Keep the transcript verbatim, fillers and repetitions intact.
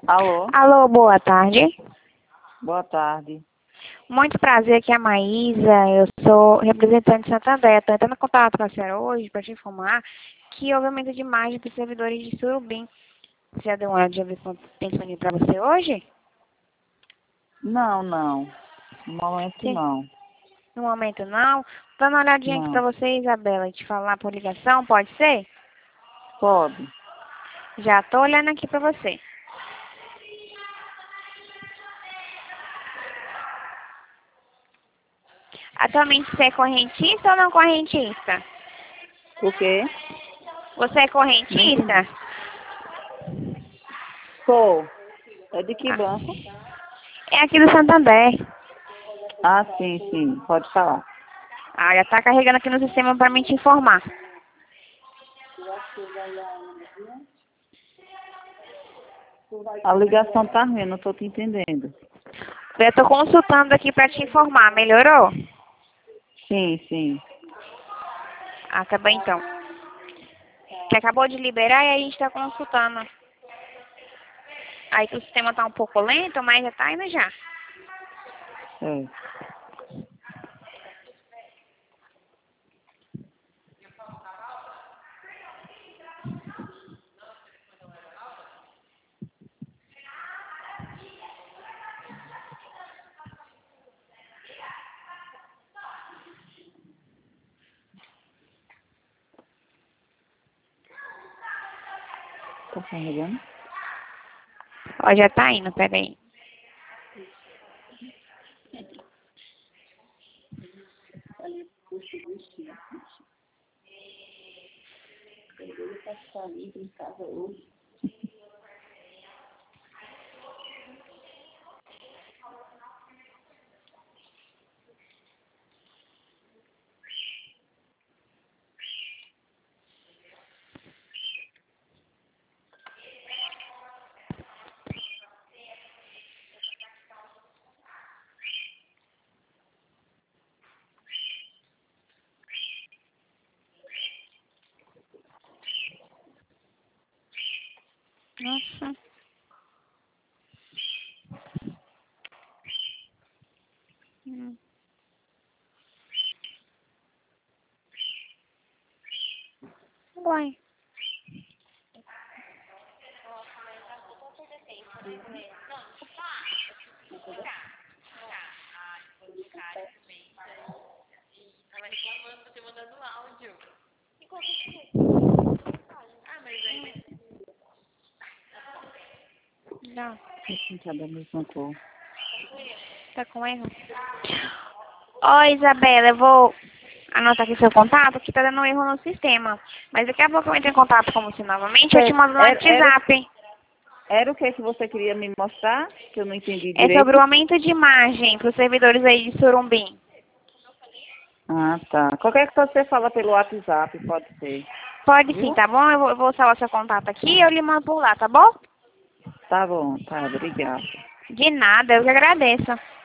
Alô? Alô, boa tarde. Boa tarde. Muito prazer, aqui é a Maísa. Eu sou representante de Santander. Estou entrando em contato com a senhora hoje para te informar que houve aumento de margem para os servidores de Surubim. Você já deu uma olhada de ver quanto tem disponível para você hoje? Não, não. No momento Sim. não. No momento não. Dando uma olhadinha aqui para Não. você, Isabela, e te falar por ligação, pode ser? Pode. Já estou olhando aqui para você. Atualmente você é correntista ou não correntista? O quê? Você é Não correntista? entendi. Sou. É de que Ah. banco? É aqui do Santander. Ah, sim, sim. Pode falar. Ah, já está carregando aqui no sistema para mim te informar. A ligação tá ruim, não tô te entendendo. Eu estou consultando aqui para te informar. Melhorou? Sim, sim. Ah, tá bem então. Que acabou de liberar e a gente está consultando. Aí que o sistema tá um pouco lento, mas já tá indo já. É. Tá carregando? Ó, já tá indo, peraí. Nossa. Hum. Uai. Não, Esse tá da mesma cor. tá com erro. Ó, Isabela, eu vou anotar aqui seu contato, que tá dando um erro no sistema. Mas daqui a pouco eu entro em contato com você novamente, eu te mando no Era, era, WhatsApp. era o que que você queria me mostrar? Que eu não entendi É sobre direito. o aumento de margem para os servidores aí de Surumbim. Ah, tá. Qualquer coisa você fala pelo WhatsApp, pode ser. Pode sim, Viu? tá bom? Eu vou, eu vou salvar seu contato aqui e eu lhe mando por lá, tá bom? Tá bom, tá. Obrigada. De nada, eu que agradeço.